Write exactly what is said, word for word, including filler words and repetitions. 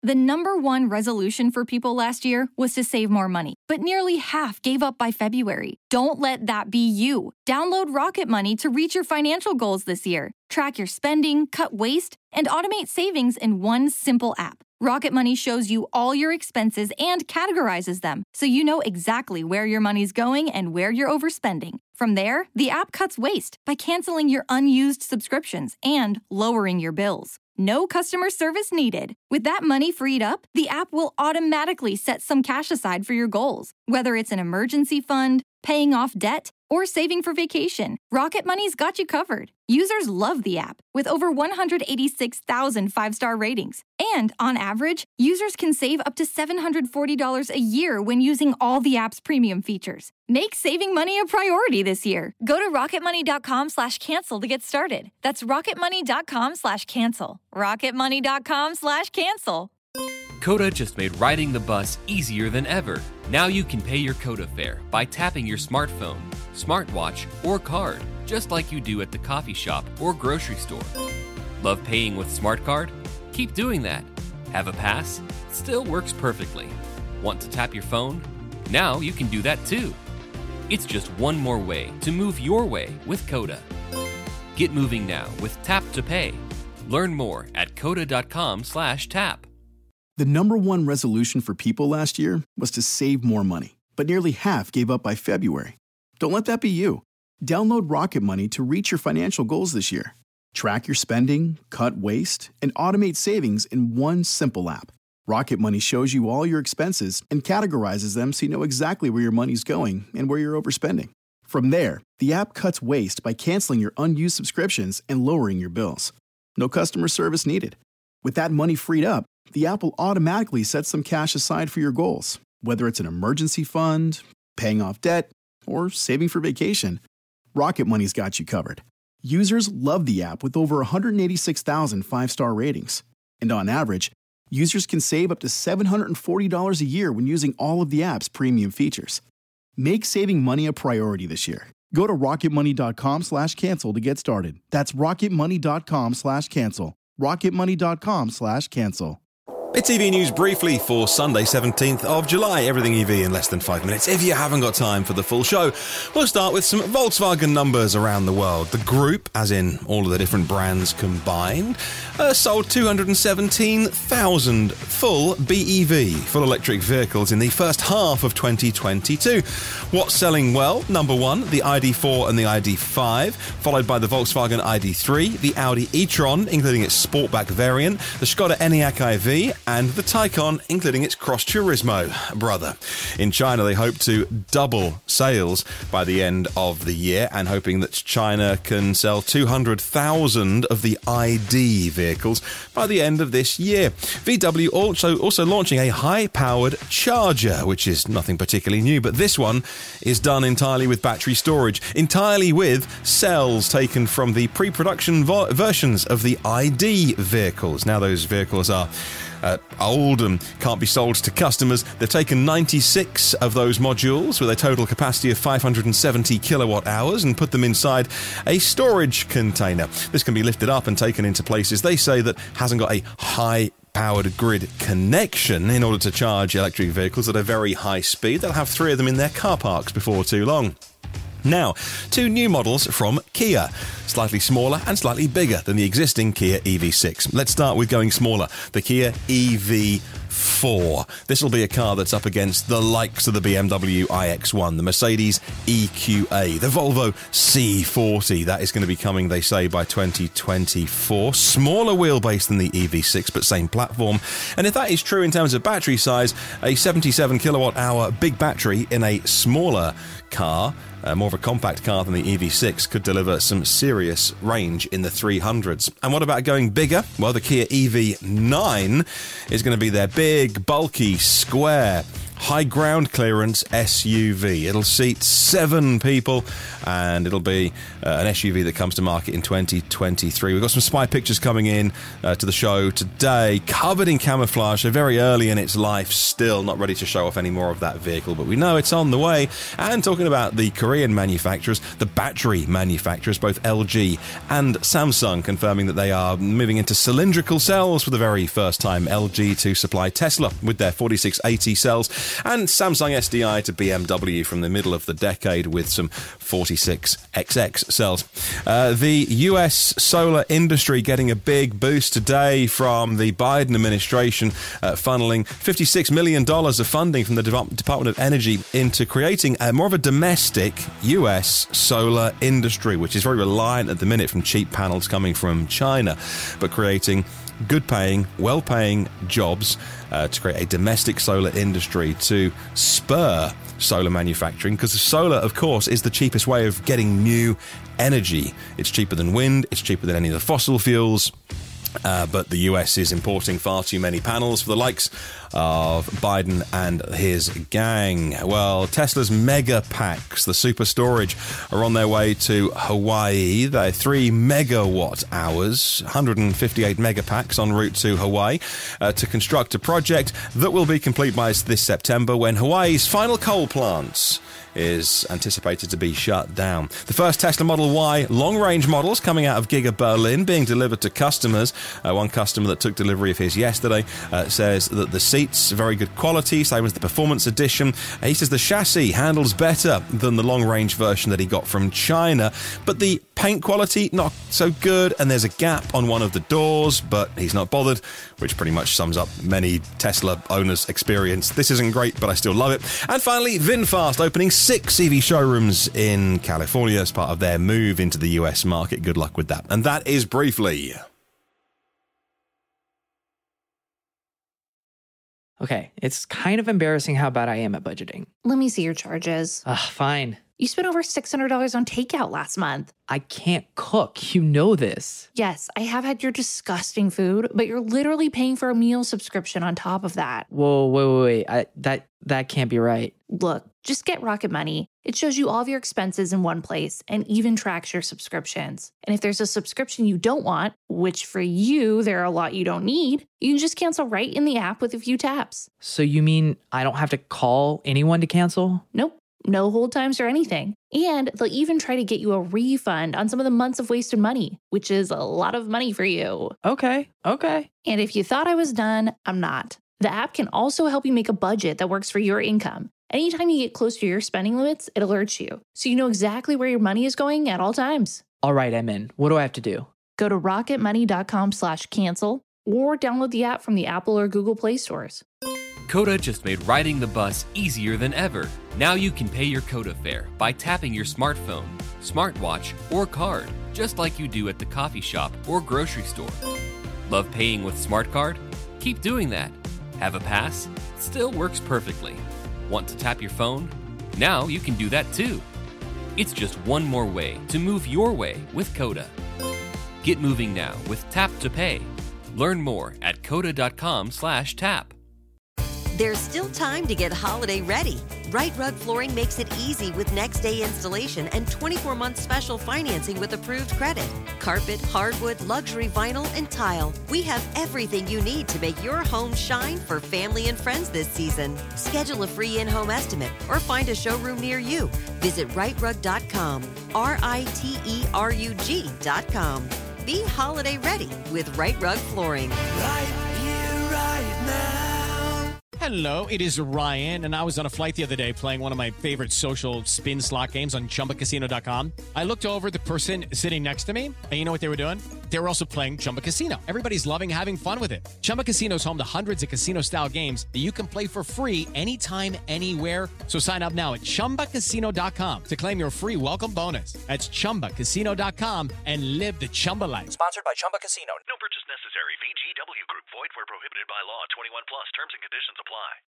The number one resolution for people last year was to save more money, but nearly half gave up by February. Don't let that be you. Download Rocket Money to reach your financial goals this year. Track your spending, cut waste, and automate savings in one simple app. Rocket Money shows you all your expenses and categorizes them, so you know exactly where your money's going and where you're overspending. From there, the app cuts waste by canceling your unused subscriptions and lowering your bills. No customer service needed. With that money freed up, the app will automatically set some cash aside for your goals, whether it's an emergency fund, paying off debt, or saving for vacation. Rocket Money's got you covered. Users love the app, with over one hundred eighty-six thousand five-star ratings. And on average, users can save up to seven hundred forty dollars a year when using all the app's premium features. Make saving money a priority this year. Go to rocketmoney.com slash cancel to get started. That's rocketmoney.com slash cancel. rocketmoney.com slash cancel. Coda just made riding the bus easier than ever. Now you can pay your Coda fare by tapping your smartphone, smartwatch, or card, just like you do at the coffee shop or grocery store. Love paying with Smart Card? Keep doing that. Have a pass? It still works perfectly. Want to tap your phone? Now you can do that too. It's just one more way to move your way with Coda. Get moving now with Tap to Pay. Learn more at coda.com slash tap. The number one resolution for people last year was to save more money, but nearly half gave up by February. Don't let that be you. Download Rocket Money to reach your financial goals this year. Track your spending, cut waste, and automate savings in one simple app. Rocket Money shows you all your expenses and categorizes them so you know exactly where your money's going and where you're overspending. From there, the app cuts waste by canceling your unused subscriptions and lowering your bills. No customer service needed. With that money freed up, the app will automatically set some cash aside for your goals, whether it's an emergency fund, paying off debt, or saving for vacation. Rocket Money's got you covered. Users love the app with over one hundred eighty-six thousand five-star ratings. And on average, users can save up to seven hundred forty dollars a year when using all of the app's premium features. Make saving money a priority this year. Go to rocketmoney.com slash cancel to get started. That's rocketmoney.com slash cancel. rocketmoney.com slash cancel. It's E V News briefly for Sunday, seventeenth of July. Everything E V in less than five minutes. If you haven't got time for the full show, we'll start with some Volkswagen numbers around the world. The group, as in all of the different brands combined, uh, sold two hundred seventeen thousand full B E V, full electric vehicles in the first half of twenty twenty-two. What's selling well? Number one, the I D four and the I D five, followed by the Volkswagen I D three, the Audi e-tron, including its Sportback variant, the Skoda Enyaq I V, and the Taycan, including its Cross Turismo brother. In China, they hope to double sales by the end of the year, and hoping that China can sell two hundred thousand of the I D vehicles by the end of this year. V W also, also launching a high-powered charger, which is nothing particularly new, but this one is done entirely with battery storage, entirely with cells taken from the pre-production vo- versions of the I D vehicles. Now, those vehicles are Uh, old and can't be sold to customers. They've taken ninety-six of those modules with a total capacity of five hundred seventy kilowatt hours and put them inside a storage container. This can be lifted up and taken into places, they say, that hasn't got a high powered grid connection in order to charge electric vehicles at a very high speed. They'll have three of them in their car parks before too long. Now, two new models from Kia, slightly smaller and slightly bigger than the existing Kia E V six. Let's start with going smaller, the Kia E V four. This will be a car that's up against the likes of the B M W i X one, the Mercedes E Q A, the Volvo C forty. That is going to be coming, they say, by twenty twenty-four. Smaller wheelbase than the E V six, but same platform. And if that is true in terms of battery size, a seventy-seven kilowatt hour big battery in a smaller car, Uh, more of a compact car than the E V six, could deliver some serious range in the three hundreds. And what about going bigger? Well, the Kia E V nine is going to be their big, bulky, square, high ground clearance S U V. It'll seat seven people, and it'll be uh, an S U V that comes to market in twenty twenty-three. We've got some spy pictures coming in uh, to the show today, covered in camouflage, so very early in its life, still not ready to show off any more of that vehicle, but we know it's on the way. And talking about the Korean manufacturers, the battery manufacturers, both L G and Samsung, confirming that they are moving into cylindrical cells for the very first time. L G to supply Tesla with their forty-six eighty cells, and Samsung S D I to B M W from the middle of the decade with some forty-six X X cells. Uh, the U S solar industry getting a big boost today from the Biden administration, uh, funneling fifty-six million dollars of funding from the De- Department of Energy into creating a, more of a domestic U S solar industry, which is very reliant at the minute from cheap panels coming from China, but creating good-paying, well-paying jobs uh, to create a domestic solar industry to spur solar manufacturing, because solar, of course, is the cheapest way of getting new energy. It's cheaper than wind, it's cheaper than any of the fossil fuels. Uh, but the U S is importing far too many panels for the likes of Biden and his gang. Well, Tesla's mega packs, the super storage, are on their way to Hawaii. They're three megawatt hours, one hundred fifty-eight mega packs en route to Hawaii uh, to construct a project that will be complete by this September, when Hawaii's final coal plants is anticipated to be shut down. The first Tesla Model Y long-range models coming out of Giga Berlin being delivered to customers. Uh, one customer that took delivery of his yesterday uh, says that the seats are very good quality, same as the Performance Edition. Uh, he says the chassis handles better than the long-range version that he got from China, but the paint quality not so good, and there's a gap on one of the doors, but he's not bothered, which pretty much sums up many Tesla owners' experience. This isn't great, but I still love it. And finally, VinFast opening six E V showrooms in California as part of their move into the U S market. Good luck with that. And that is Briefly. Okay, it's kind of embarrassing how bad I am at budgeting. Let me see your charges. Ugh, fine. You spent over six hundred dollars on takeout last month. I can't cook. You know this. Yes, I have had your disgusting food, but you're literally paying for a meal subscription on top of that. Whoa, wait, wait, wait. I, that, that can't be right. Look, just get Rocket Money. It shows you all of your expenses in one place and even tracks your subscriptions. And if there's a subscription you don't want, which for you, there are a lot you don't need, you can just cancel right in the app with a few taps. So you mean I don't have to call anyone to cancel? Nope. No hold times or anything. And they'll even try to get you a refund on some of the months of wasted money, which is a lot of money for you. Okay, okay. And if you thought I was done, I'm not. The app can also help you make a budget that works for your income. Anytime you get close to your spending limits, it alerts you, so you know exactly where your money is going at all times. All right, I'm in. What do I have to do? Go to rocketmoney.com slash cancel or download the app from the Apple or Google Play stores. Coda just made riding the bus easier than ever. Now you can pay your Coda fare by tapping your smartphone, smartwatch, or card, just like you do at the coffee shop or grocery store. Love paying with SmartCard? Keep doing that. Have a pass? Still works perfectly. Want to tap your phone? Now you can do that too. It's just one more way to move your way with Coda. Get moving now with Tap to Pay. Learn more at coda.com slash tap. There's still time to get holiday ready. Right Rug Flooring makes it easy with next day installation and twenty-four month special financing with approved credit. Carpet, hardwood, luxury vinyl, and tile. We have everything you need to make your home shine for family and friends this season. Schedule a free in-home estimate or find a showroom near you. Visit right rug dot com, R I T E R U G dot com. Be holiday ready with Right Rug Flooring. Right here, right now. Hello, it is Ryan, and I was on a flight the other day playing one of my favorite social spin slot games on chumba casino dot com. I looked over at the person sitting next to me, and you know what they were doing? They were also playing Chumba Casino. Everybody's loving having fun with it. Chumba Casino is home to hundreds of casino-style games that you can play for free anytime, anywhere. So sign up now at chumba casino dot com to claim your free welcome bonus. That's chumba casino dot com and live the Chumba life. Sponsored by Chumba Casino. No purchase necessary. V G W Group. Void where prohibited by law. twenty-one plus. Terms and conditions apply.